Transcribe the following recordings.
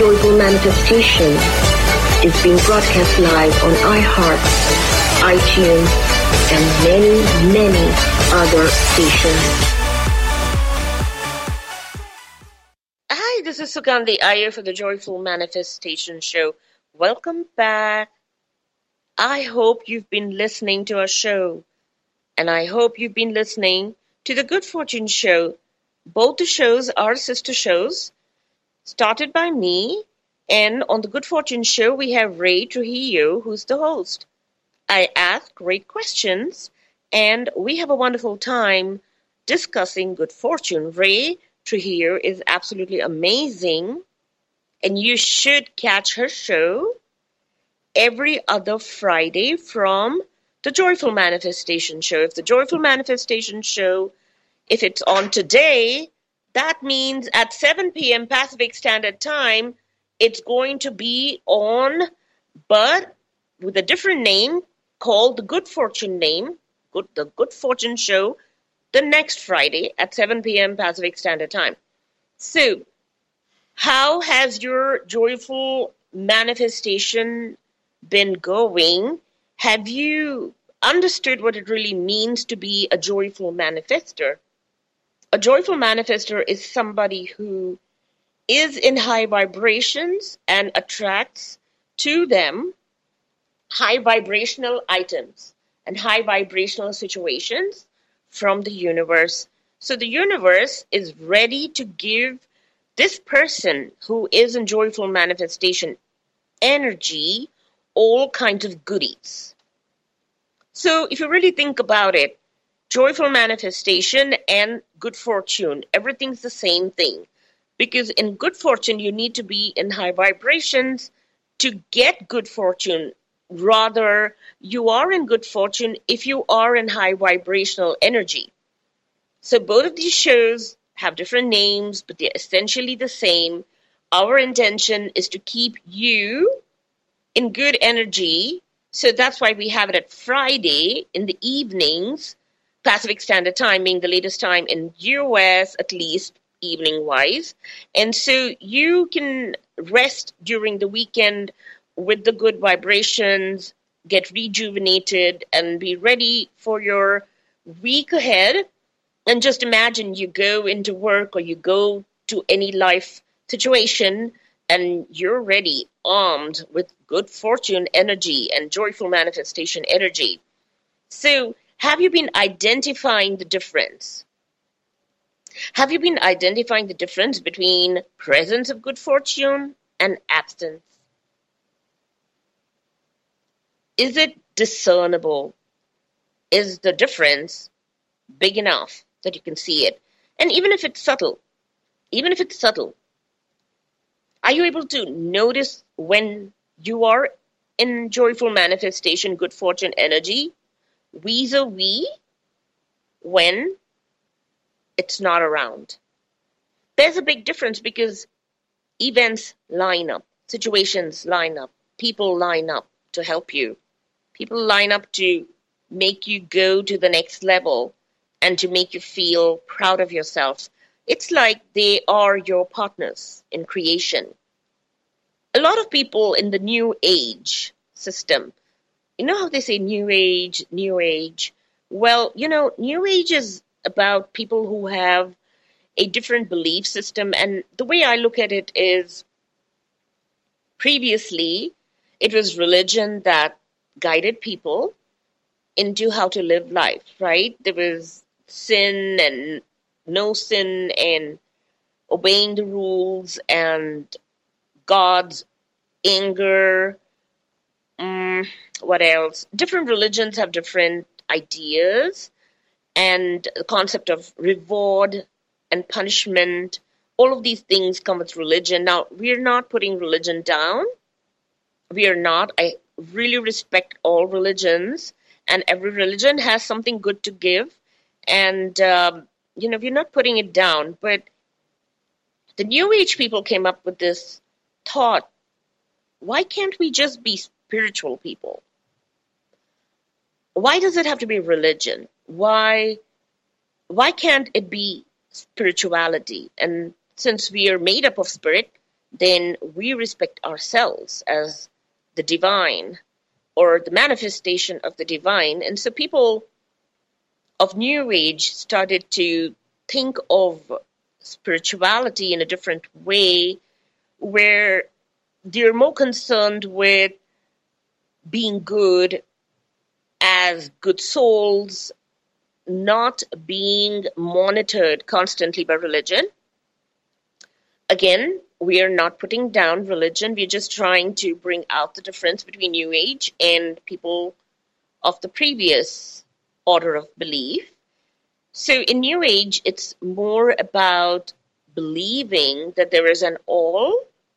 Joyful Manifestation is being broadcast live on iHeart, iTunes, and many other stations. Hi, this is Sugandhi Iyer for the Joyful Manifestation Show. Welcome back. I hope you've been listening to our show, and I hope you've been listening to the Good Fortune Show. Both the shows are sister shows, started by me, and on the Good Fortune Show, we have Ray Trujillo, who's the host. I ask great questions, and we have a wonderful time discussing good fortune. Ray Trujillo is absolutely amazing, and you should catch her show every other Friday from the Joyful Manifestation Show. If the Joyful Manifestation Show, if it's on today, that means at 7 p.m. Pacific Standard Time, it's going to be on, but with a different name called the Good Fortune the Good Fortune Show, the next Friday at 7 p.m. Pacific Standard Time. So, how has your joyful manifestation been going? Have you understood what it really means to be a joyful manifester? A joyful manifester is somebody who is in high vibrations and attracts to them high vibrational items and high vibrational situations from the universe. So the universe is ready to give this person who is in joyful manifestation energy all kinds of goodies. So if you really think about it, joyful manifestation and good fortune, everything's the same thing. Because in good fortune, you need to be in high vibrations to get good fortune. Rather, you are in good fortune if you are in high vibrational energy. So both of these shows have different names, but they're essentially the same. Our intention is to keep you in good energy. So that's why we have it at Friday in the evenings, Pacific Standard Time being the latest time in US, at least evening-wise. And so you can rest during the weekend with the good vibrations, get rejuvenated, and be ready for your week ahead. And just imagine you go into work or you go to any life situation and you're ready, armed with good fortune energy and joyful manifestation energy. So, have you been identifying the difference? Have you been identifying the difference between presence of good fortune and absence? Is it discernible? Is the difference big enough that you can see it? And even if it's subtle, are you able to notice when you are in joyful manifestation, good fortune energy, vis-a-vis when it's not around? There's a big difference because events line up, situations line up, people line up to help you. People line up to make you go to the next level and to make you feel proud of yourself. It's like they are your partners in creation. A lot of people in the New Age system, you know how they say New Age, New Age? Well, New Age is about people who have a different belief system. And the way I look at it is previously it was religion that guided people into how to live life, right? There was sin and no sin and obeying the rules and God's anger. What else? Different religions have different ideas, and the concept of reward and punishment, all of these things come with religion. Now, we're not putting religion down. We are not. I really respect all religions, and every religion has something good to give. And, we're not putting it down. But the New Age people came up with this thought, why can't we just be spiritual people? Why does it have to be religion? Why can't it be spirituality? And since we are made up of spirit, then we respect ourselves as the divine or the manifestation of the divine. And so people of New Age started to think of spirituality in a different way, where they're more concerned with being good as good souls, not being monitored constantly by religion. Again, we are not putting down religion. We're just trying to bring out the difference between New Age and people of the previous order of belief. So in New Age, it's more about believing that there is an all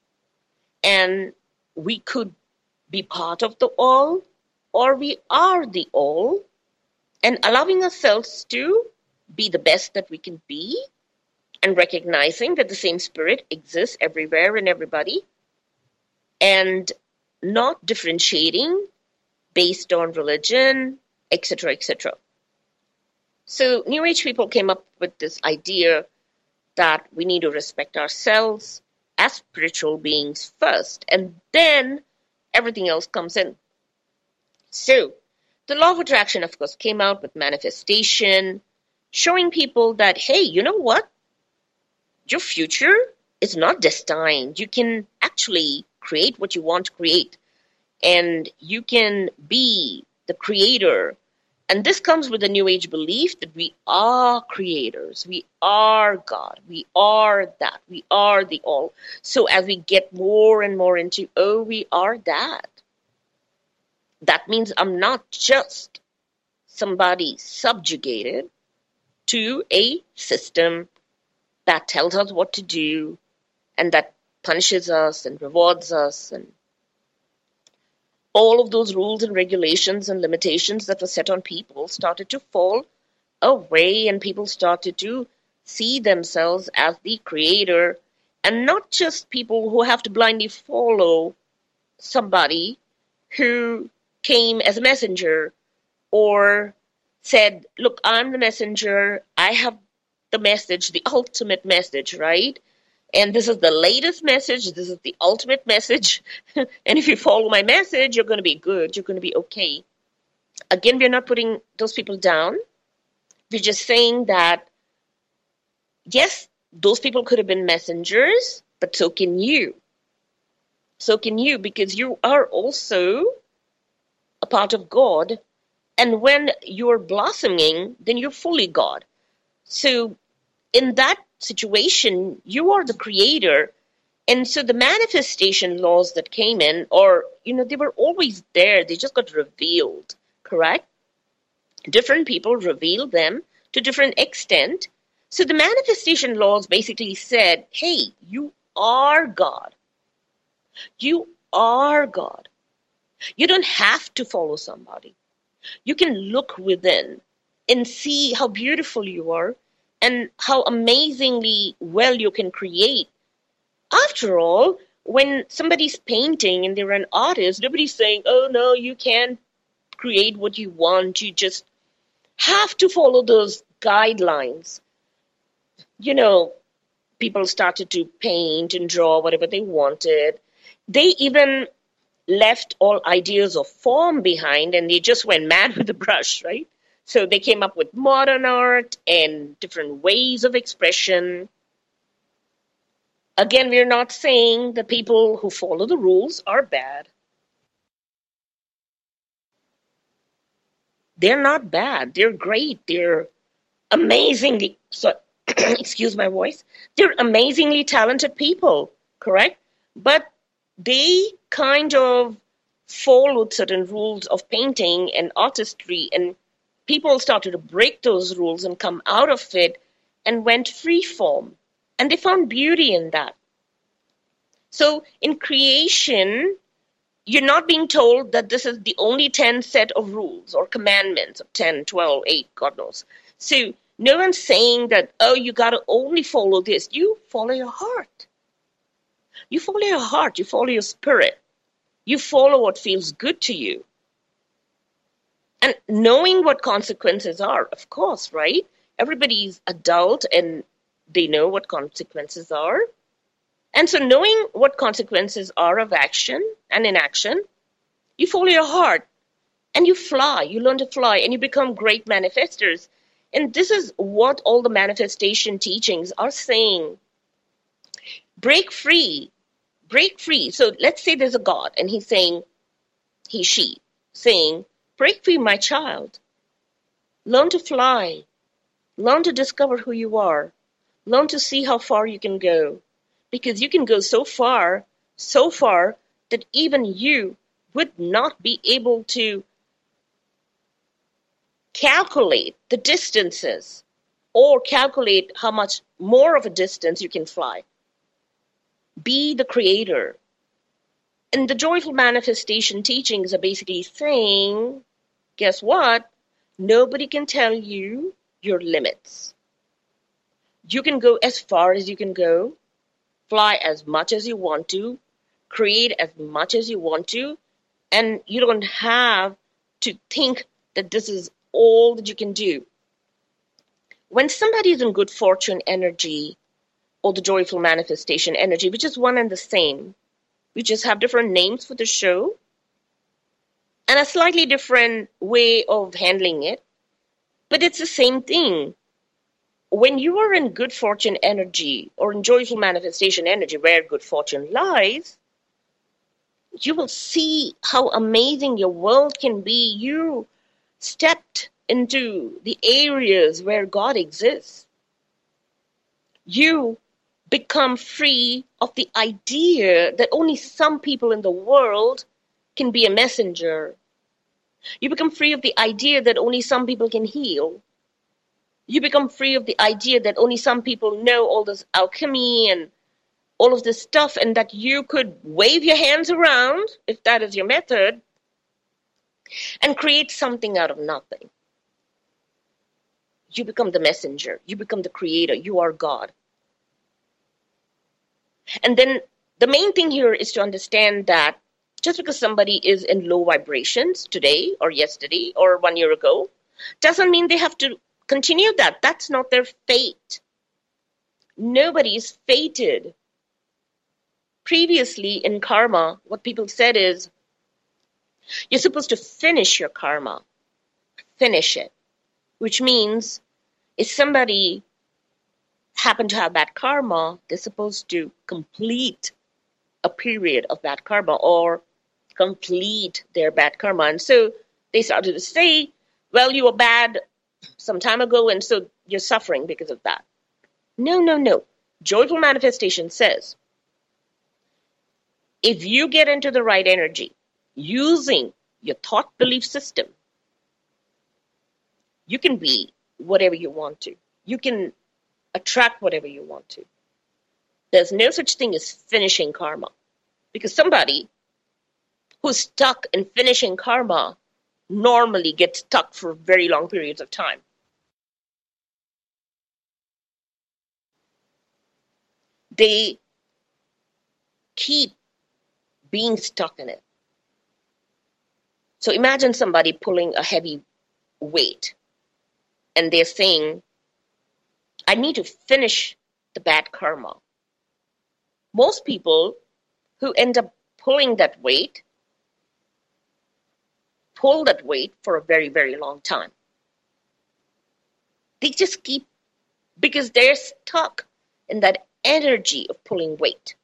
and we could be part of the all, or we are the all, and allowing ourselves to be the best that we can be, and recognizing that the same spirit exists everywhere and everybody, and not differentiating based on religion, etc., etc. So New Age people came up with this idea that we need to respect ourselves as spiritual beings first, and then everything else comes in. So the law of attraction, of course, came out with manifestation, showing people that, hey, you know what? Your future is not destined. You can actually create what you want to create, and you can be the creator. And this comes with the New Age belief that we are creators, we are God, we are that, we are the all. So as we get more and more into, oh, we are that, that means I'm not just somebody subjugated to a system that tells us what to do and that punishes us and rewards us, and all of those rules and regulations and limitations that were set on people started to fall away, and people started to see themselves as the creator, and not just people who have to blindly follow somebody who came as a messenger or said, look, I'm the messenger, I have the message, the ultimate message, right? And this is the latest message, this is the ultimate message. And if you follow my message, you're going to be good, you're going to be okay. Again, we're not putting those people down. We're just saying that, yes, those people could have been messengers, but so can you. So can you, because you are also a part of God. And when you're blossoming, then you're fully God. So in that situation, you are the creator. And so the manifestation laws that came in, or, they were always there. They just got revealed, correct? Different people revealed them to different extent. So the manifestation laws basically said, hey, you are God. You are God. You don't have to follow somebody. You can look within and see how beautiful you are and how amazingly well you can create. After all, when somebody's painting and they're an artist, nobody's saying, oh no, you can't create what you want. You just have to follow those guidelines. People started to paint and draw whatever they wanted. They even left all ideas of form behind, and they just went mad with the brush, right? So they came up with modern art and different ways of expression. Again, we're not saying the people who follow the rules are bad. They're not bad. They're great. They're amazingly, excuse my voice, they're amazingly talented people, correct? But they kind of followed certain rules of painting and artistry, and people started to break those rules and come out of it and went free form. And they found beauty in that. So in creation, you're not being told that this is the only 10 set of rules or commandments of 10, 12, 8, God knows. So no one's saying that, oh, you got to only follow this. You follow your heart. You follow your heart. You follow your spirit. You follow what feels good to you. And knowing what consequences are, of course, right? Everybody's adult and they know what consequences are. And so knowing what consequences are of action and inaction, you follow your heart and you fly. You learn to fly and you become great manifestors. And this is what all the manifestation teachings are saying. Break free. Break free. So let's say there's a God and he's saying, she saying, break free, my child. Learn to fly. Learn to discover who you are. Learn to see how far you can go. Because you can go so far that even you would not be able to calculate the distances or calculate how much more of a distance you can fly. Be the creator. And the joyful manifestation teachings are basically saying, guess what? Nobody can tell you your limits. You can go as far as you can go, fly as much as you want to, create as much as you want to, and you don't have to think that this is all that you can do. When somebody is in good fortune energy or the joyful manifestation energy, which is one and the same, we just have different names for the show and a slightly different way of handling it, but it's the same thing. When you are in good fortune energy or in joyful manifestation energy, where good fortune lies, you will see how amazing your world can be. You stepped into the areas where God exists. You become free of the idea that only some people in the world can be a messenger. You become free of the idea that only some people can heal. You become free of the idea that only some people know all this alchemy and all of this stuff, and that you could wave your hands around, if that is your method, and create something out of nothing. You become the messenger. You become the creator. You are God. And then the main thing here is to understand that just because somebody is in low vibrations today or yesterday or 1 year ago, doesn't mean they have to continue that. That's not their fate. Nobody is fated. Previously in karma, what people said is, you're supposed to finish your karma. Finish it. Which means if somebody happened to have bad karma, they're supposed to complete a period of bad karma or complete their bad karma. And so they started to say, well, you were bad some time ago, and so you're suffering because of that. No. Joyful manifestation says, if you get into the right energy, using your thought belief system, you can be whatever you want to. You can attract whatever you want to. There's no such thing as finishing karma. Because somebody who's stuck in finishing karma normally gets stuck for very long periods of time. They keep being stuck in it. So imagine somebody pulling a heavy weight and they're saying, I need to finish the bad karma. Most people who end up pulling that weight pull that weight for a very, very long time. They just keep, because they're stuck in that energy of pulling weight.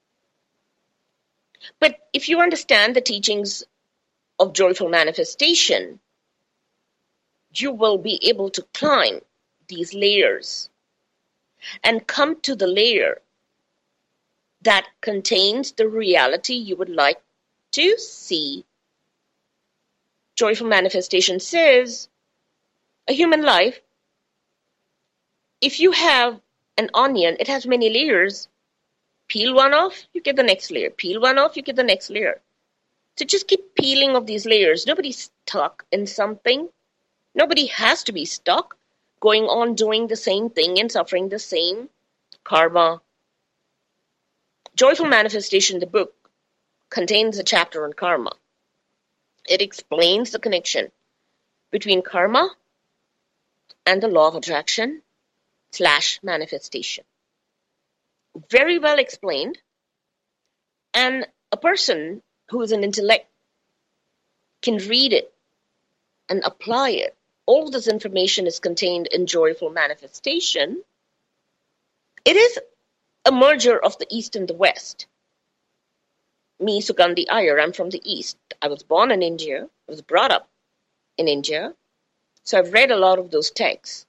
But if you understand the teachings of joyful manifestation, you will be able to climb these layers and come to the layer that contains the reality you would like to see. Joyful manifestation says, a human life, if you have an onion, it has many layers. Peel one off, you get the next layer. Peel one off, you get the next layer. So just keep peeling off these layers. Nobody's stuck in something. Nobody has to be stuck going on doing the same thing and suffering the same karma. Joyful Manifestation, the book, contains a chapter on karma. It explains the connection between karma and the law of attraction / manifestation. very well explained, and a person who is an intellect can read it and apply it. All of this information is contained in Joyful Manifestation. It is a merger of the East and the West. Me, Sugandhi Iyer, I'm from the East. I was born in India. I was brought up in India. So I've read a lot of those texts.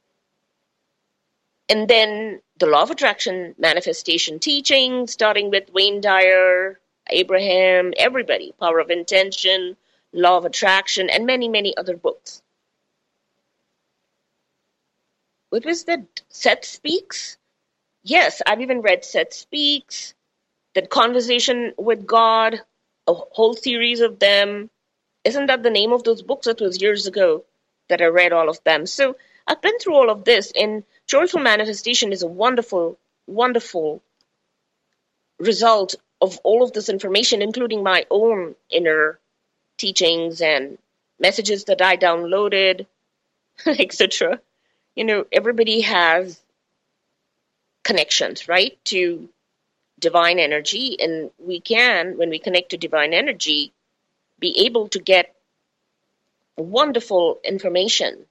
And then the Law of Attraction manifestation teaching, starting with Wayne Dyer, Abraham, everybody, Power of Intention, Law of Attraction, and many, many other books. What was that? Seth Speaks? Yes, I've even read Seth Speaks, that Conversation with God, a whole series of them. Isn't that the name of those books? It was years ago that I read all of them. So I've been through all of this, and Joyful Manifestation is a wonderful, wonderful result of all of this information, including my own inner teachings and messages that I downloaded, etc. You know, everybody has connections, right, to divine energy, and we can, when we connect to divine energy, be able to get wonderful information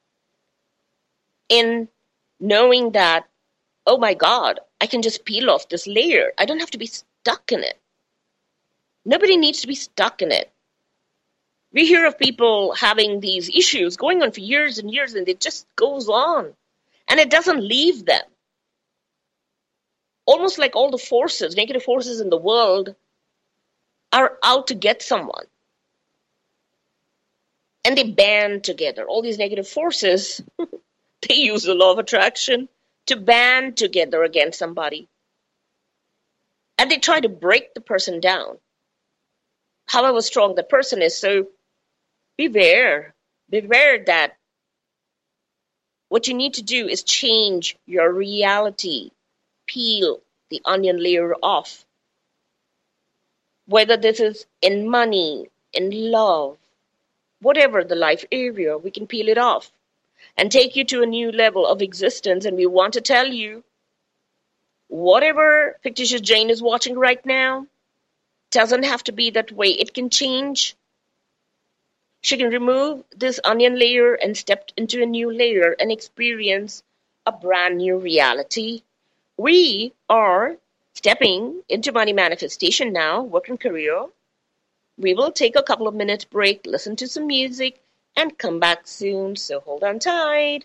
in knowing that, oh my God, I can just peel off this layer. I don't have to be stuck in it. Nobody needs to be stuck in it. We hear of people having these issues going on for years and years, and it just goes on, and it doesn't leave them. Almost like all the forces, negative forces in the world, are out to get someone. And they band together. All these negative forces, they use the law of attraction to band together against somebody. And they try to break the person down, however strong the person is. So beware that what you need to do is change your reality. Peel the onion layer off. Whether this is in money, in love, whatever the life area, we can peel it off and take you to a new level of existence. And we want to tell you, whatever fictitious Jane is watching right now doesn't have to be that way. It can change. She can remove this onion layer and step into a new layer and experience a brand new reality. We are stepping into money manifestation now, work and career. We will take a couple of minutes break, listen to some music, and come back soon. So hold on tight.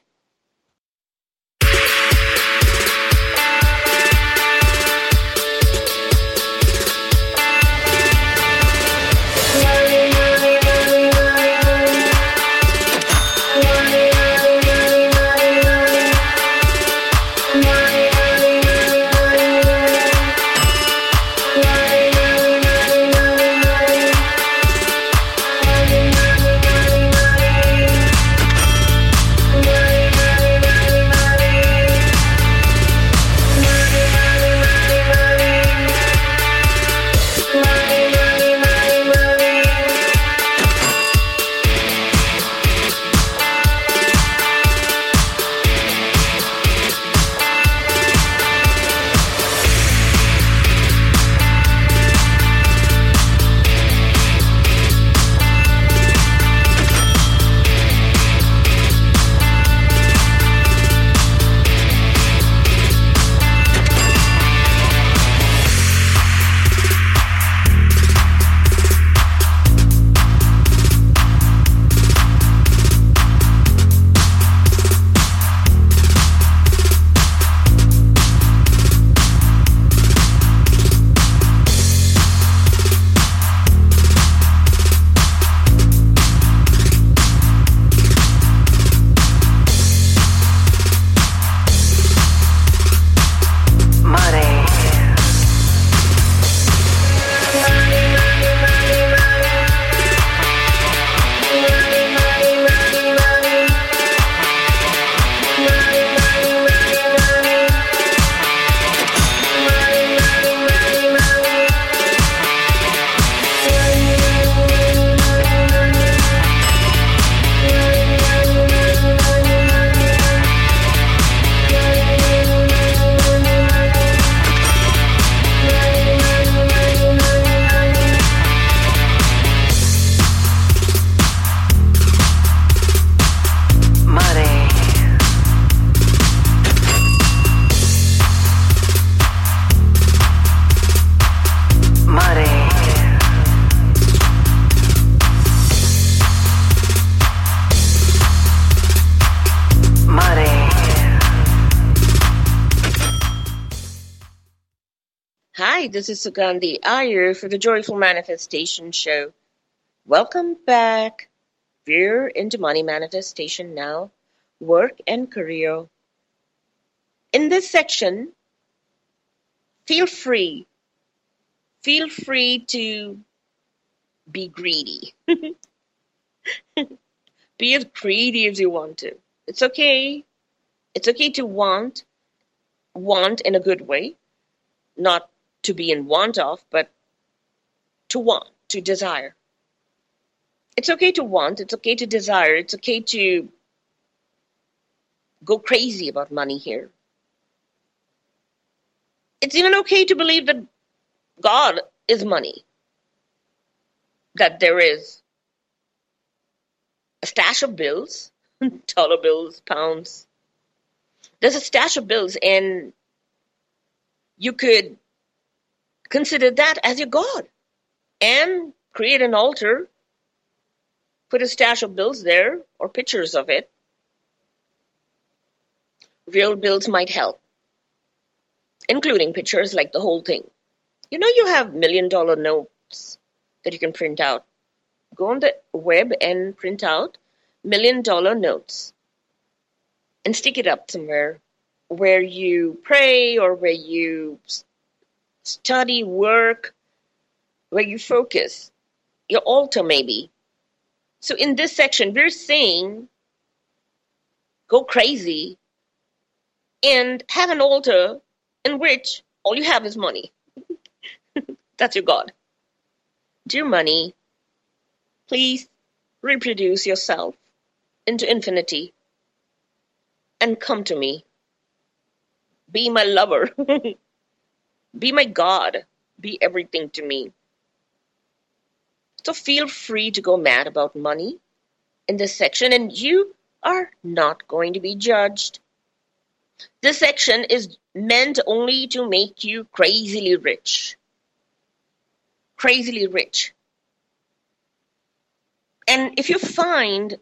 Yeah. Hi, this is Sugandhi Iyer for the Joyful Manifestation Show. Welcome back. We're into money manifestation now, work and career. In this section, feel free to be greedy. Be as greedy as you want to. It's okay. It's okay to want in a good way, not to be in want of, but to want, to desire. It's okay to want, it's okay to desire, it's okay to go crazy about money here. It's even okay to believe that God is money, that there is a stash of bills, dollar bills, pounds. There's a stash of bills, and you could consider that as your God and create an altar, put a stash of bills there or pictures of it. Real bills might help, including pictures like the whole thing. You know, you have $1 million notes that you can print out. Go on the web and print out $1 million notes and stick it up somewhere where you pray or where you study, work, where you focus, your altar maybe. So in this section, we're saying go crazy and have an altar in which all you have is money. That's your God. Dear money, please reproduce yourself into infinity and come to me. Be my lover. Be my God. Be everything to me. So feel free to go mad about money in this section, and you are not going to be judged. This section is meant only to make you crazily rich. Crazily rich. And if you find,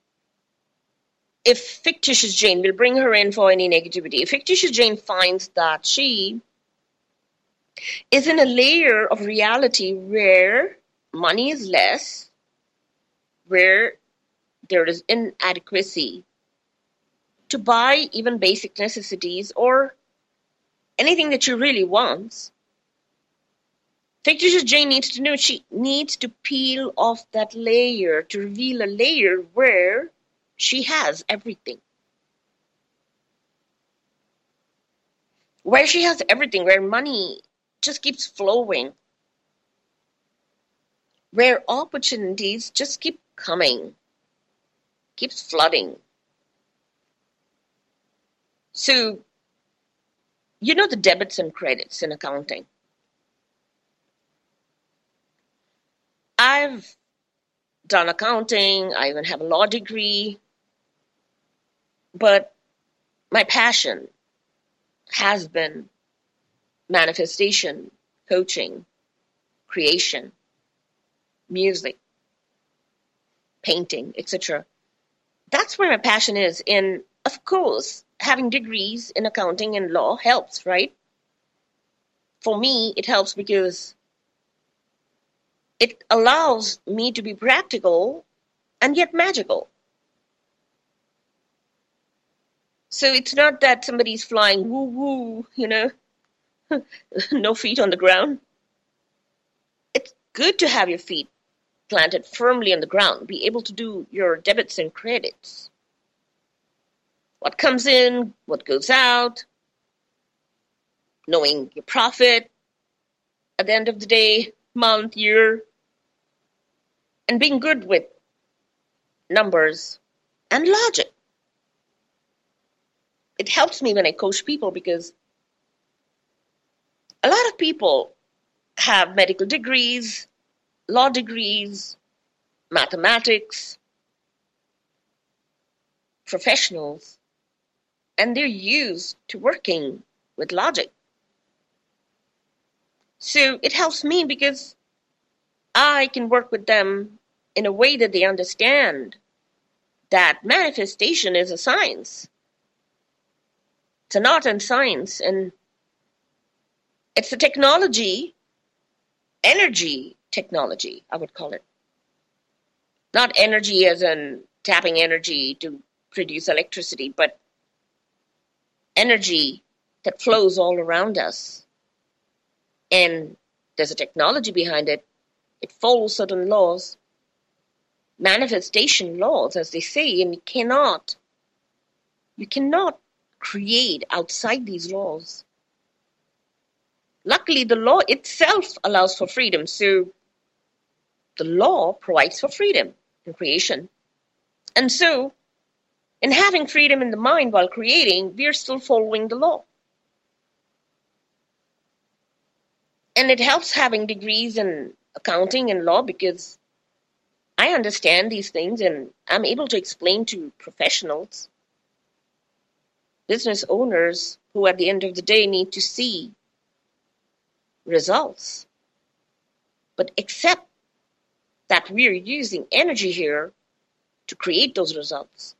if fictitious Jane, will bring her in for any negativity, if fictitious Jane finds that she is in a layer of reality where money is less, where there is inadequacy to buy even basic necessities or anything that she really wants, fictitious Jane needs to know she needs to peel off that layer to reveal a layer where she has everything. Where she has everything, where money just keeps flowing. Where opportunities just keep coming, keeps flooding. So, you know the debits and credits in accounting. I've done accounting, I even have a law degree, but my passion has been manifestation, coaching, creation, music, painting, etc. That's where my passion is. And of course, having degrees in accounting and law helps, right? For me, it helps because it allows me to be practical and yet magical. So it's not that somebody's flying woo-woo, you know, no feet on the ground. It's good to have your feet planted firmly on the ground, be able to do your debits and credits. What comes in, what goes out, knowing your profit at the end of the day, month, year, and being good with numbers and logic. It helps me when I coach people because a lot of people have medical degrees, law degrees, mathematics, professionals, and they're used to working with logic. So it helps me because I can work with them in a way that they understand that manifestation is a science. It's an art and science, and It's the technology, energy technology, I would call it. Not energy as in tapping energy to produce electricity, but energy that flows all around us. And there's a technology behind it. It follows certain laws, manifestation laws, as they say, and you cannot create outside these laws. Luckily, the law itself allows for freedom, so the law provides for freedom in creation. And so, in having freedom in the mind while creating, we are still following the law. And it helps having degrees in accounting and law because I understand these things and I'm able to explain to professionals, business owners who at the end of the day need to see results. But accept that we are using energy here to create those results.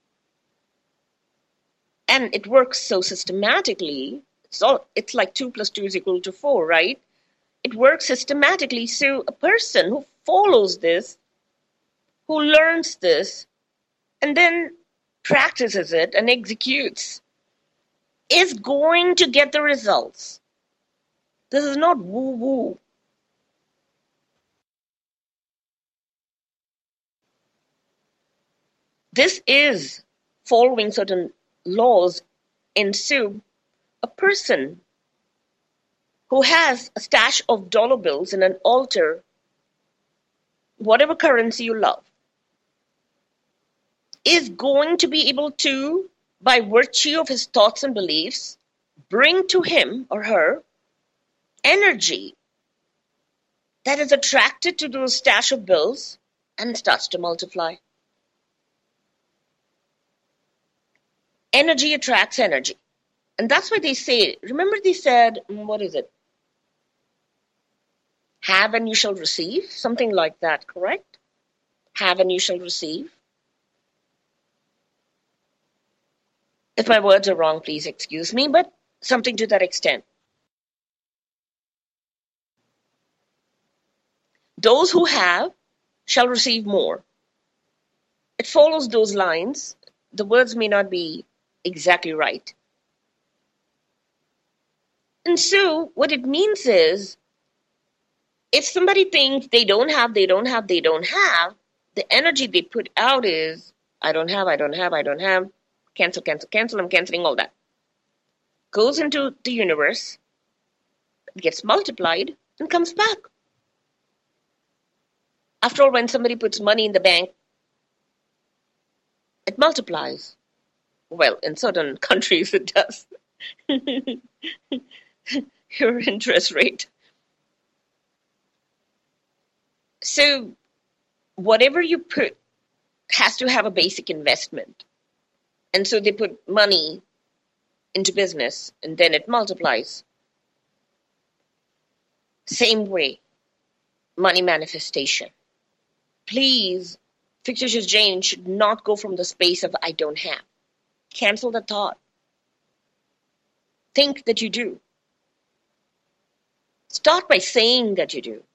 And it works so systematically. It's like 2 + 2 = 4, right? It works systematically. So a person who follows this, who learns this, and then practices it and executes, is going to get the results. This is not woo-woo. This is following certain laws. And so a person who has a stash of dollar bills in an altar, whatever currency you love, is going to be able to, by virtue of his thoughts and beliefs, bring to him or her energy that is attracted to those stash of bills and starts to multiply. Energy attracts energy. And that's why they say, remember they said, what is it? Have and you shall receive, something like that, correct? Have and you shall receive. If my words are wrong, please excuse me, but something to that extent. Those who have shall receive more. It follows those lines. The words may not be exactly right. And so what it means is, if somebody thinks they don't have, the energy they put out is, I don't have, cancel, I'm canceling all that. Goes into the universe, gets multiplied, and comes back. After all, when somebody puts money in the bank, it multiplies. Well, in certain countries it does. Your interest rate. So whatever you put has to have a basic investment. And so they put money into business and then it multiplies. Same way, money manifestation. Please, fictitious Jane should not go from the space of I don't have. Cancel the thought. Think that you do. Start by saying that you do.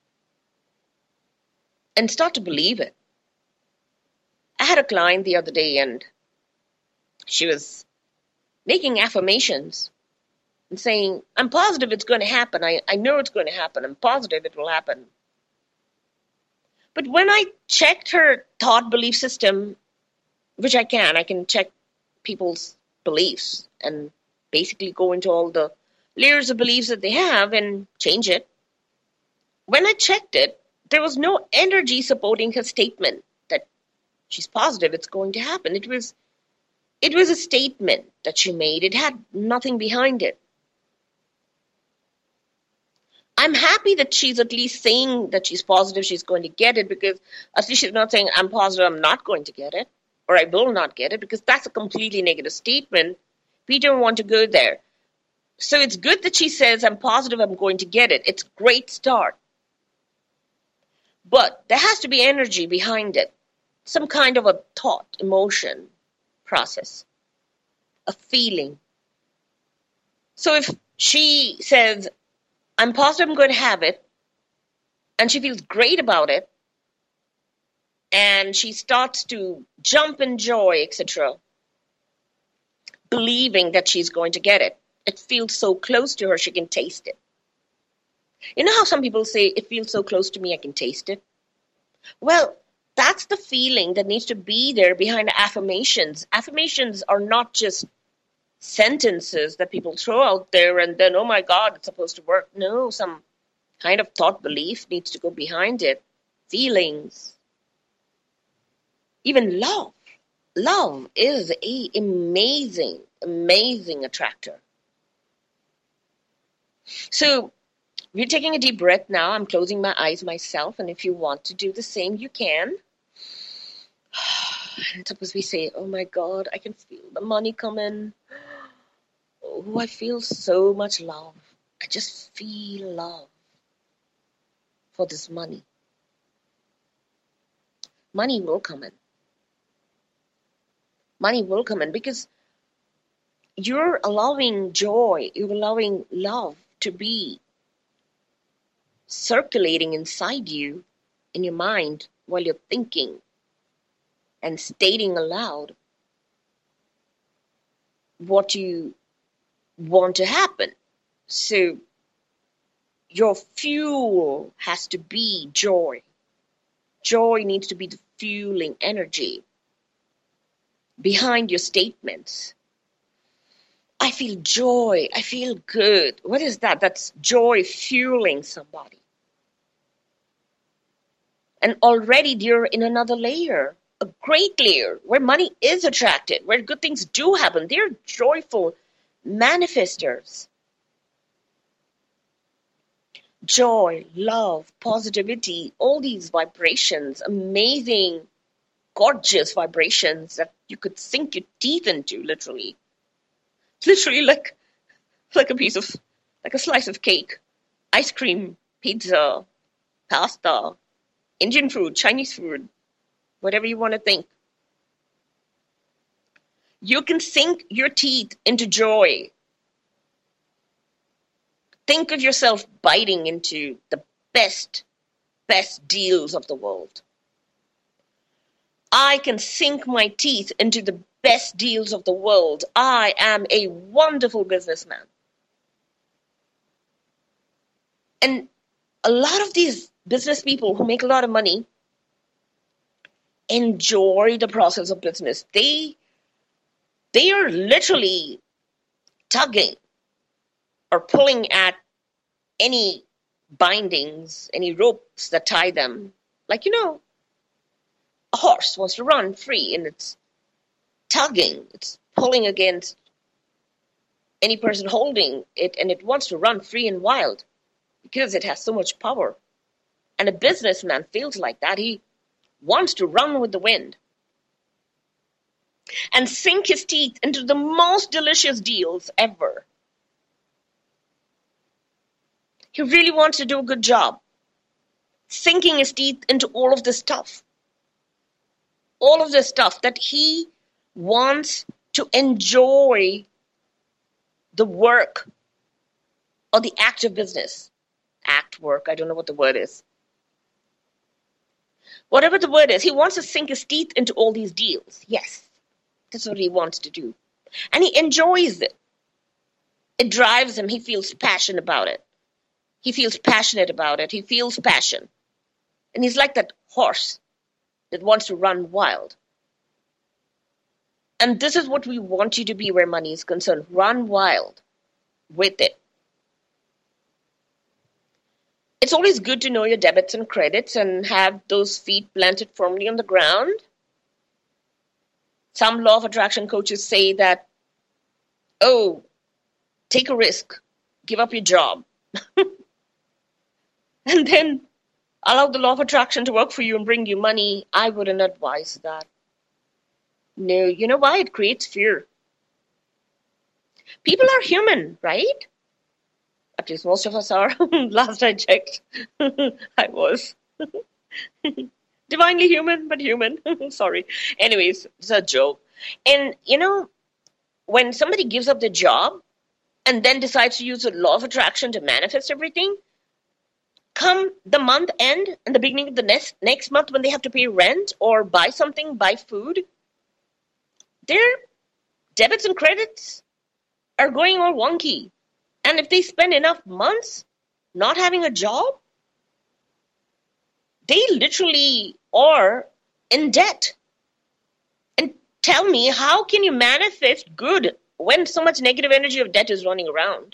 And start to believe it. I had a client the other day and she was making affirmations and saying, I'm positive it's going to happen. I know it's going to happen. I'm positive it will happen. But when I checked her thought belief system, which I can check people's beliefs and basically go into all the layers of beliefs that they have and change it. When I checked it, there was no energy supporting her statement that she's positive it's going to happen. It was a statement that she made. It had nothing behind it. I'm happy that she's at least saying that she's positive she's going to get it, because at least she's not saying I'm positive I'm not going to get it or I will not get it, because that's a completely negative statement. We don't want to go there. So it's good that she says I'm positive I'm going to get it. It's a great start. But there has to be energy behind it. Some kind of a thought, emotion, process, a feeling. So if she says, I'm positive I'm going to have it. And she feels great about it. And she starts to jump in joy, etc., believing that she's going to get it. It feels so close to her, she can taste it. You know how some people say, it feels so close to me, I can taste it? Well, that's the feeling that needs to be there behind affirmations. Affirmations are not just sentences that people throw out there and then, oh my God, it's supposed to work. No, some kind of thought belief needs to go behind it. Feelings. Even love. Love is an amazing, amazing attractor. So we're taking a deep breath now. I'm closing my eyes myself. And if you want to do the same, you can. And suppose we say, oh my God, I can feel the money coming. Oh, I feel so much love. I just feel love for this money. Money will come in. Money will come in because you're allowing joy, you're allowing love to be circulating inside you, in your mind, while you're thinking and stating aloud what you want to happen. So your fuel has to be joy. Joy needs to be the fueling energy behind your statements. I feel joy. I feel good. What is that? That's joy fueling somebody. And already you're in another layer, a great layer, where money is attracted, where good things do happen. They're joyful manifestors. Joy, love, positivity, all these vibrations, amazing, gorgeous vibrations that you could sink your teeth into, literally. Literally like a piece of, like a slice of cake, ice cream, pizza, pasta, Indian food, Chinese food, whatever you want to think. You can sink your teeth into joy. Think of yourself biting into the best deals of the world. I can sink my teeth into the best deals of the world. I am a wonderful businessman. And a lot of these business people who make a lot of money enjoy the process of business. They are literally tugging or pulling at any bindings, any ropes that tie them. Like, a horse wants to run free and it's tugging, it's pulling against any person holding it, and it wants to run free and wild because it has so much power. And a businessman feels like that. He wants to run with the wind and sink his teeth into the most delicious deals ever. He really wants to do a good job, sinking his teeth into all of this stuff. All of this stuff that he wants to enjoy the work or the act of business. Act, work, I don't know what the word is. Whatever the word is, he wants to sink his teeth into all these deals. Yes, that's what he wants to do. And he enjoys it. It drives him. He feels passionate about it. He feels passionate about it. He feels passion. And he's like that horse that wants to run wild. And this is what we want you to be where money is concerned. Run wild with it. It's always good to know your debits and credits and have those feet planted firmly on the ground. Some law of attraction coaches say that, oh, take a risk, give up your job, and then allow the law of attraction to work for you and bring you money. I wouldn't advise that. No, you know why? It creates fear. People are human, right? At least most of us are. Last I checked, I was. Divinely human, but human. Sorry. Anyways, it's a joke. And, when somebody gives up their job and then decides to use the law of attraction to manifest everything, come the month end and the beginning of the next month when they have to pay rent or buy something, buy food, their debits and credits are going all wonky. And if they spend enough months not having a job, they literally are in debt. And tell me, how can you manifest good when so much negative energy of debt is running around?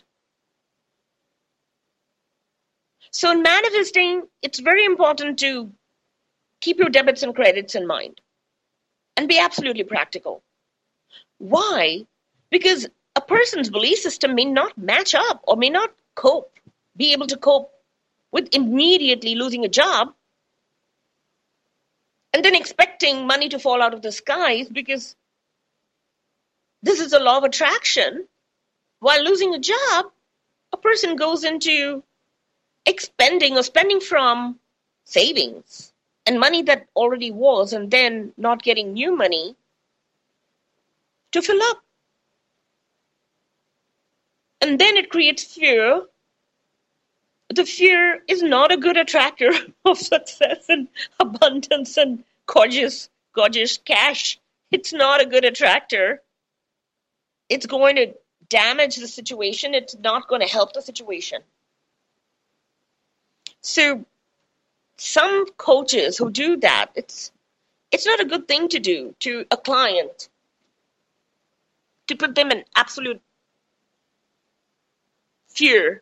So in manifesting, it's very important to keep your debits and credits in mind and be absolutely practical. Why? Because a person's belief system may not match up or may not be able to cope with immediately losing a job and then expecting money to fall out of the skies, because this is a law of attraction. While losing a job, a person goes into expending or spending from savings and money that already was, and then not getting new money to fill up. And then it creates fear. The fear is not a good attractor of success and abundance and gorgeous cash. It's not a good attractor. It's going to damage the situation. It's not going to help the situation. So some coaches who do that, it's not a good thing to do to a client, to put them in absolute fear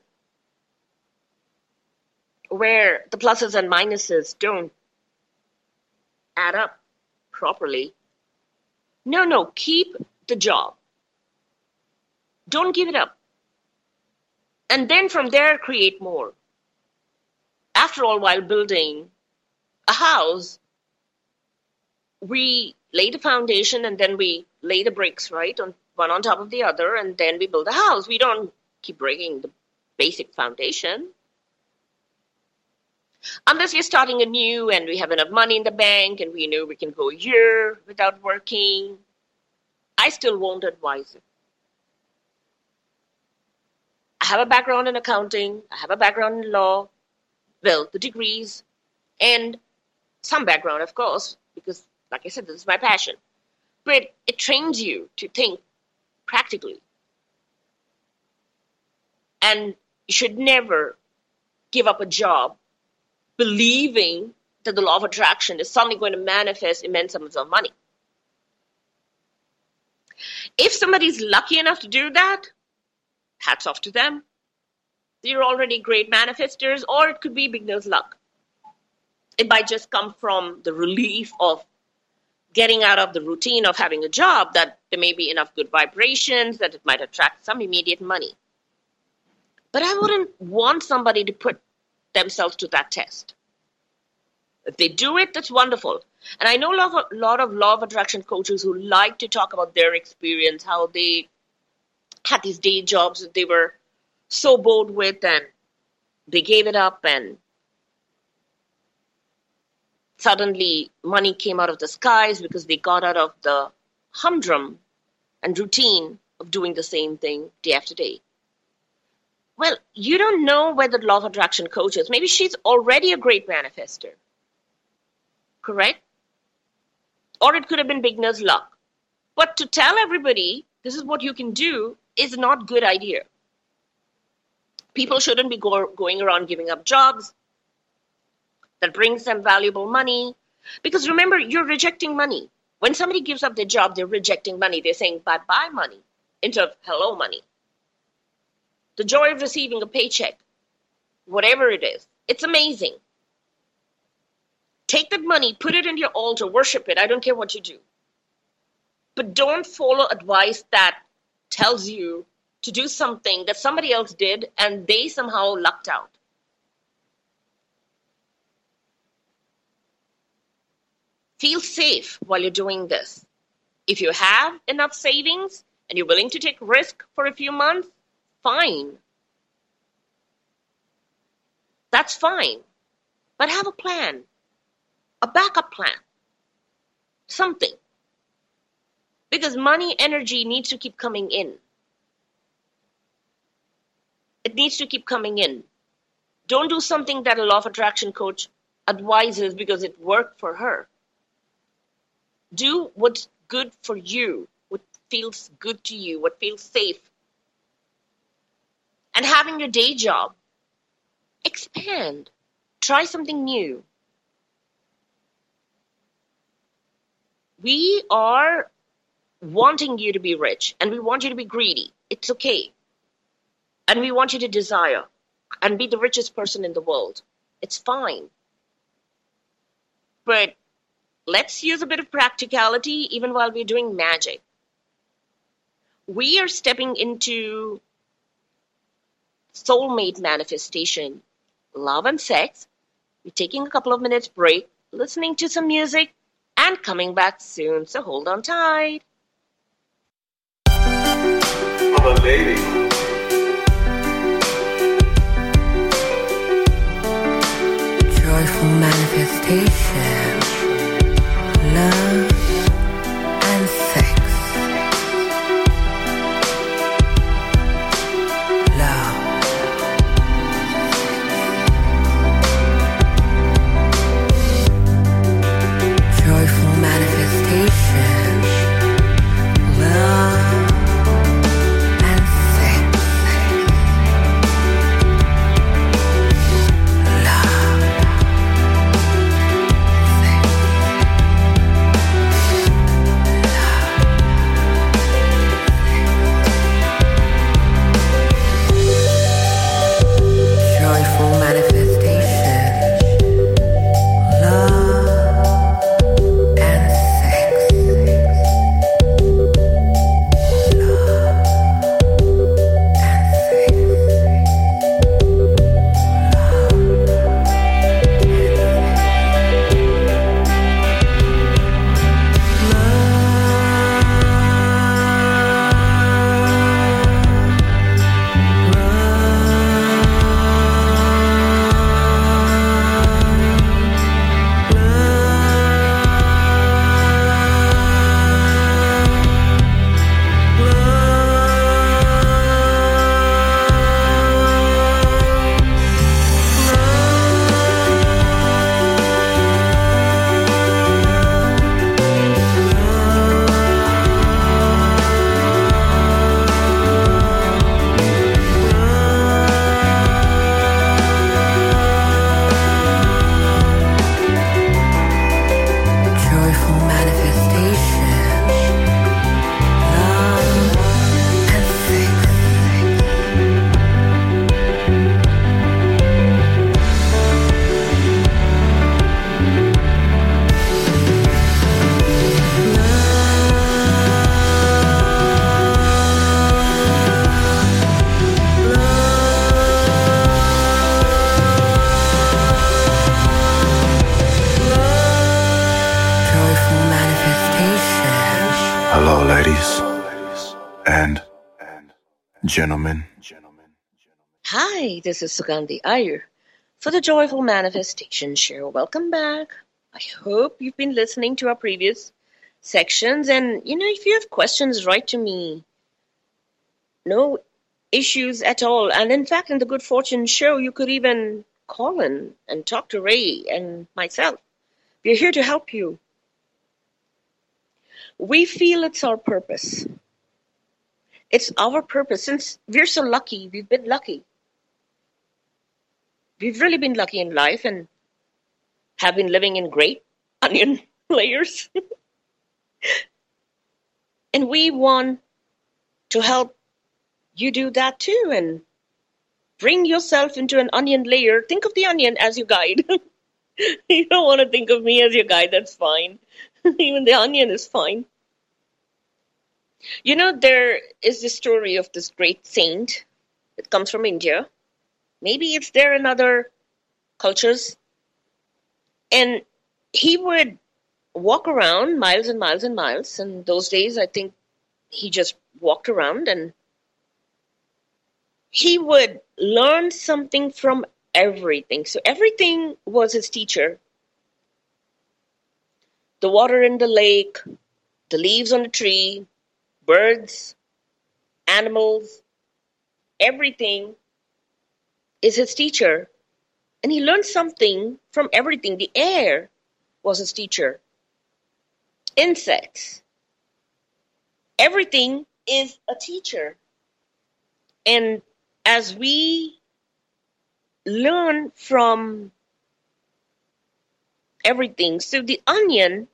where the pluses and minuses don't add up properly. No, keep the job. Don't give it up. And then from there, create more. After all, while building a house, we lay the foundation and then we lay the bricks, right, one on top of the other, and then we build a house. We don't keep breaking the basic foundation. Unless we're starting anew and we have enough money in the bank and we know we can go a year without working, I still won't advise it. I have a background in accounting. I have a background in law. Well, the degrees and some background, of course, because, like I said, this is my passion. But it trains you to think practically. And you should never give up a job believing that the law of attraction is suddenly going to manifest immense amounts of money. If somebody's lucky enough to do that, hats off to them. They're already great manifestors, or it could be beginner's luck. It might just come from the relief of getting out of the routine of having a job, that there may be enough good vibrations, that it might attract some immediate money. But I wouldn't want somebody to put themselves to that test. If they do it, that's wonderful. And I know a lot of law of attraction coaches who like to talk about their experience, how they had these day jobs that they were so bored with and they gave it up, and suddenly money came out of the skies because they got out of the humdrum and routine of doing the same thing day after day. Well, you don't know whether the law of attraction coach is. Maybe she's already a great manifester. Correct? Or it could have been beginner's luck. But to tell everybody this is what you can do is not a good idea. People shouldn't be going around giving up jobs that brings them valuable money. Because remember, you're rejecting money. When somebody gives up their job, they're rejecting money. They're saying bye-bye money instead of hello money. The joy of receiving a paycheck, whatever it is, it's amazing. Take that money, put it in your altar, worship it. I don't care what you do. But don't follow advice that tells you to do something that somebody else did and they somehow lucked out. Feel safe while you're doing this. If you have enough savings and you're willing to take risk for a few months, fine. That's fine. But have a plan, a backup plan, something. Because money, energy needs to keep coming in. It needs to keep coming in. Don't do something that a law of attraction coach advises because it worked for her. Do what's good for you, what feels good to you, what feels safe. And having your day job, expand. Try something new. We are wanting you to be rich, and we want you to be greedy. It's okay. And we want you to desire and be the richest person in the world. It's fine. But let's use a bit of practicality even while we're doing magic. We are stepping into soulmate manifestation, love and sex. We're taking a couple of minutes break, listening to some music, and coming back soon, so hold on tight. For the ladies. Joyful manifestation, love and sex. Love. Joyful manifestation, love and sex. Joyful manifestation, love and sex. Love and sex. Joyful manifestation, love and sex. Joyful manifestation. Hello, ladies and gentlemen. Hi, this is Sugandhi Iyer for the Joyful Manifestation Show. Welcome back. I hope you've been listening to our previous sections, and if you have questions, write to me. No issues at all. And in fact, in the Good Fortune Show, you could even call in and talk to Ray and myself. We're here to help you. We feel it's our purpose. It's our purpose. Since we're so lucky, we've been lucky. We've really been lucky in life and have been living in great onion layers. And we want to help you do that too and bring yourself into an onion layer. Think of the onion as your guide. You don't want to think of me as your guide, that's fine. Even the onion is fine. There is this story of this great saint that comes from India. Maybe it's there in other cultures. And he would walk around miles and miles and miles. And those days, I think he just walked around and he would learn something from everything. So everything was his teacher. The water in the lake, the leaves on the tree, birds, animals, everything is his teacher. And he learned something from everything. The air was his teacher. Insects. Everything is a teacher. And as we learn from everything, so the onion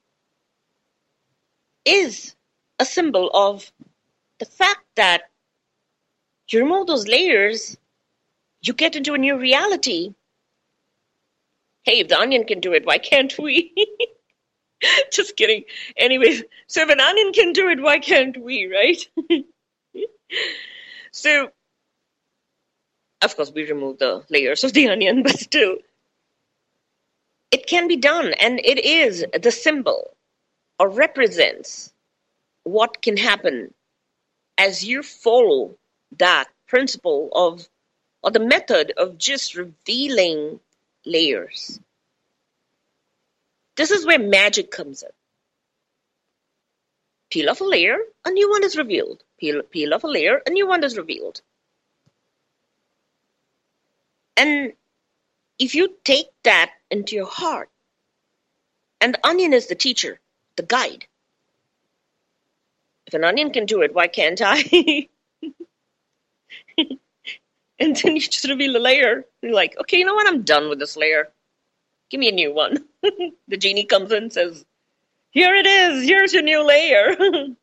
is a symbol of the fact that you remove those layers, you get into a new reality. Hey, if the onion can do it, why can't we? Just kidding. Anyways, so if an onion can do it, why can't we, right? So, of course, we remove the layers of the onion, but still, it can be done, and it is the symbol or represents what can happen as you follow that principle of, or the method of just revealing layers. This is where magic comes in. Peel off a layer, a new one is revealed. Peel off a layer, a new one is revealed. And if you take that into your heart, and the onion is the teacher, the guide. If an onion can do it, why can't I? And then you just reveal a layer. You're like, okay, you know what? I'm done with this layer. Give me a new one. The genie comes in and says, here it is. Here's your new layer.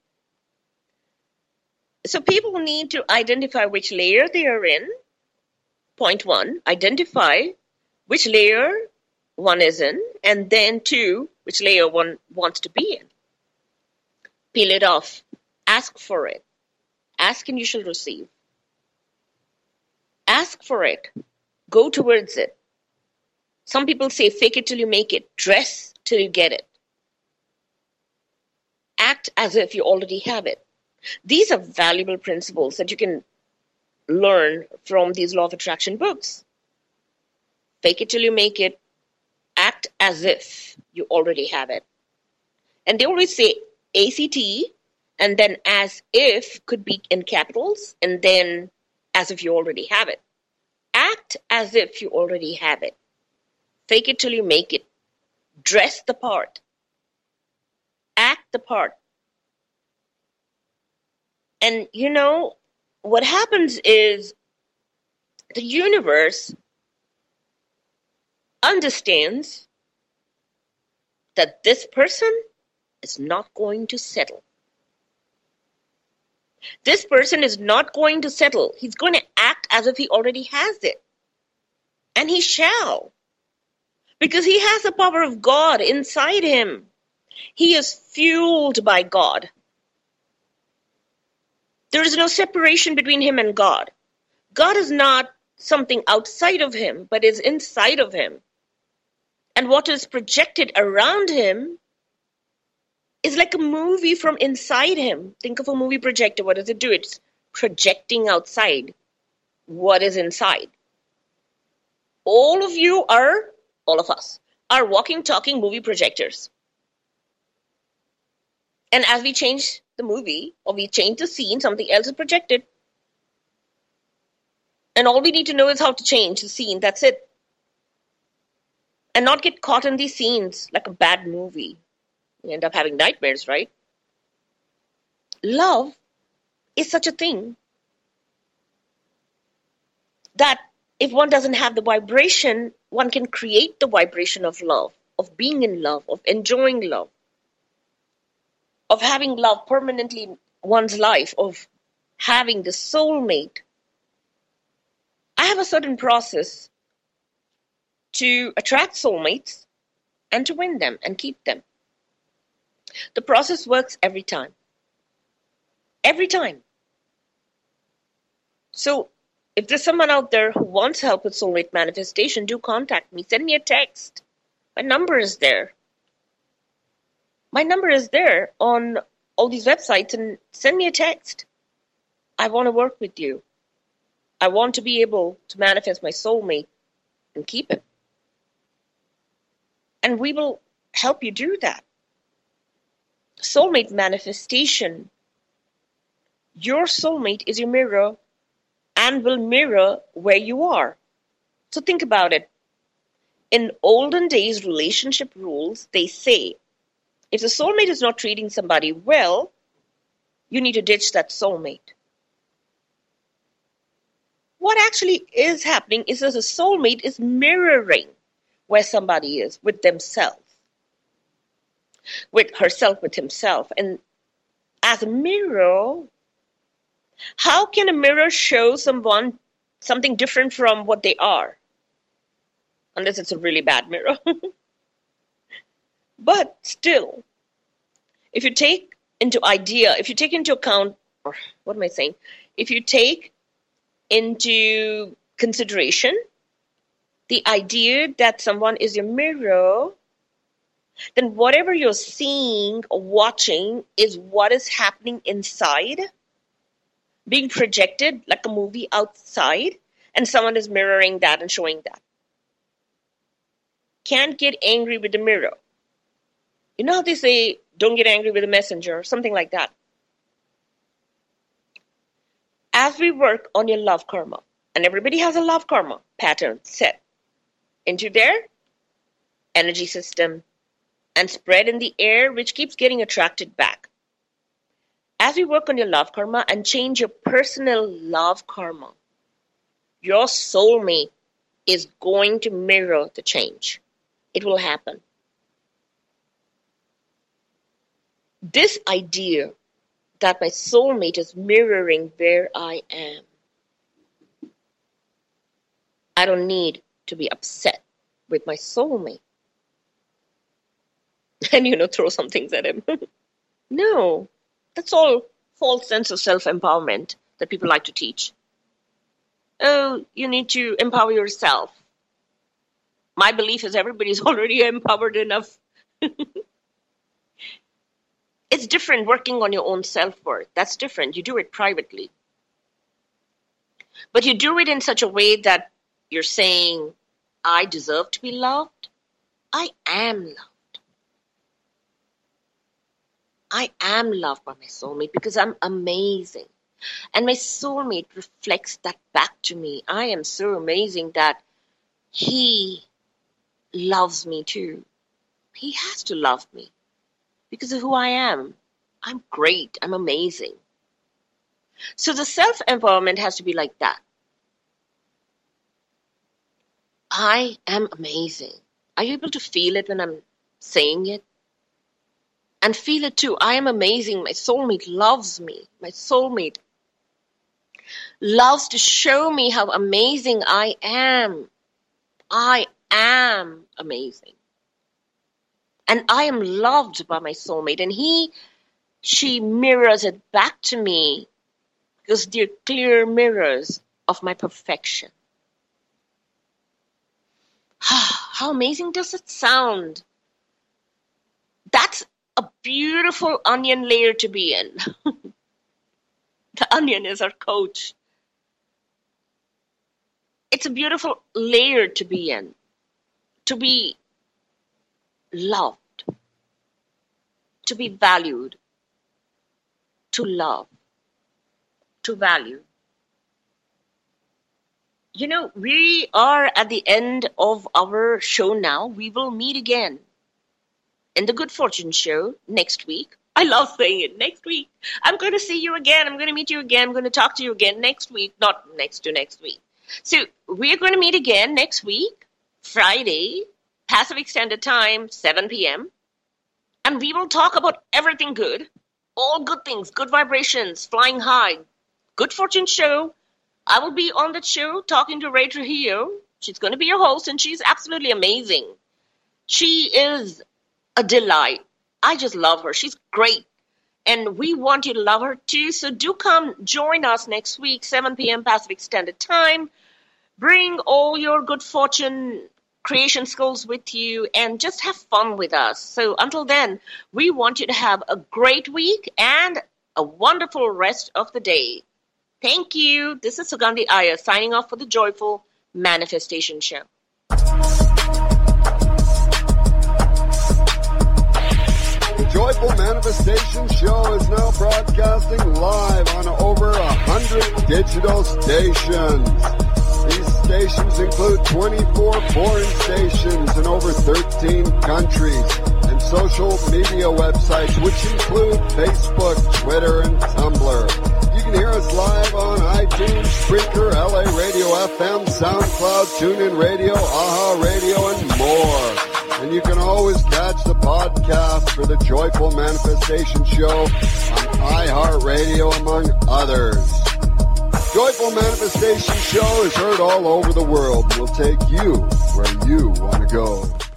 So people need to identify which layer they are in. Point one, identify which layer one is in. And then two, which layer one wants to be in. Peel it off. Ask for it. Ask and you shall receive. Ask for it. Go towards it. Some people say fake it till you make it. Dress till you get it. Act as if you already have it. These are valuable principles that you can learn from these law of attraction books. Fake it till you make it. Act as if you already have it. And they always say ACT, and then as if could be in capitals, and then as if you already have it. Act as if you already have it. Fake it till you make it. Dress the part. Act the part. And you know, what happens is the universe understands that this person is not going to settle. This person is not going to settle. He's going to act as if he already has it. And he shall. Because he has the power of God inside him. He is fueled by God. There is no separation between him and God. God is not something outside of him, but is inside of him. And what is projected around him is like a movie from inside him. Think of a movie projector. What does it do? It's projecting outside what is inside. All of us are walking, talking movie projectors. And as we change the movie or we change the scene, something else is projected. And all we need to know is how to change the scene. That's it. And not get caught in these scenes like a bad movie. You end up having nightmares, right? Love is such a thing that if one doesn't have the vibration, one can create the vibration of love, of being in love, of enjoying love, of having love permanently in one's life, of having the soulmate. I have a certain process to attract soulmates and to win them and keep them. The process works every time. Every time. So, if there's someone out there who wants help with soulmate manifestation, do contact me. Send me a text. My number is there. My number is there on all these websites, and send me a text. I want to work with you. I want to be able to manifest my soulmate and keep it. And we will help you do that. Soulmate manifestation. Your soulmate is your mirror and will mirror where you are. So think about it. In olden days relationship rules, they say, if the soulmate is not treating somebody well, you need to ditch that soulmate. What actually is happening is that a soulmate is mirroring where somebody is with themselves, with herself, with himself. And as a mirror, how can a mirror show someone something different from what they are? Unless it's a really bad mirror. But still, if you take into account, or what am I saying? If you take into consideration the idea that someone is your mirror, then whatever you're seeing or watching is what is happening inside, being projected like a movie outside, and someone is mirroring that and showing that. Can't get angry with the mirror. You know how they say, don't get angry with the messenger, something like that. As we work on your love karma, and everybody has a love karma pattern set into their energy system and spread in the air, which keeps getting attracted back. As we work on your love karma and change your personal love karma, your soulmate is going to mirror the change. It will happen. This idea that my soulmate is mirroring where I am, I don't need to be upset with my soulmate and, throw some things at him. No, that's all false sense of self-empowerment that people like to teach. Oh, you need to empower yourself. My belief is everybody's already empowered enough. It's different working on your own self-worth. That's different. You do it privately. But you do it in such a way that you're saying, I deserve to be loved. I am loved. I am loved by my soulmate because I'm amazing. And my soulmate reflects that back to me. I am so amazing that he loves me too. He has to love me because of who I am. I'm great. I'm amazing. So the self-empowerment has to be like that. I am amazing. Are you able to feel it when I'm saying it? And feel it too. I am amazing. My soulmate loves me. My soulmate loves to show me how amazing I am. I am amazing. And I am loved by my soulmate. And she mirrors it back to me because they're clear mirrors of my perfection. How amazing does it sound? That's a beautiful onion layer to be in. The onion is our coach. It's a beautiful layer to be in. To be loved. To be valued. To love. To value. We are at the end of our show now. We will meet again in the Good Fortune Show next week. I love saying it, next week. I'm going to see you again. I'm going to meet you again. I'm going to talk to you again next week. Not next to next week. So we're going to meet again next week, Friday, Pacific Standard Time, 7 p.m. And we will talk about everything good. All good things, good vibrations, flying high. Good Fortune Show. I will be on that show talking to Ray Trujillo. She's going to be your host, and she's absolutely amazing. She is a delight. I just love her. She's great. And we want you to love her too. So do come join us next week, 7 p.m. Pacific Standard Time. Bring all your good fortune creation skills with you and just have fun with us. So until then, we want you to have a great week and a wonderful rest of the day. Thank you. This is Sugandhi Iyer signing off for the Joyful Manifestation Show. The Joyful Joyful Manifestation Show is now broadcasting live on over 100 digital stations. These stations include 24 foreign stations in over 13 countries and social media websites, which include Facebook, Twitter, and Tumblr. You can hear us live on iTunes, Spreaker, LA Radio FM, SoundCloud, TuneIn Radio, AHA Radio, and more. And you can always catch the podcast for the Joyful Manifestation Show on iHeartRadio, among others. Joyful Manifestation Show is heard all over the world. We'll take you where you want to go.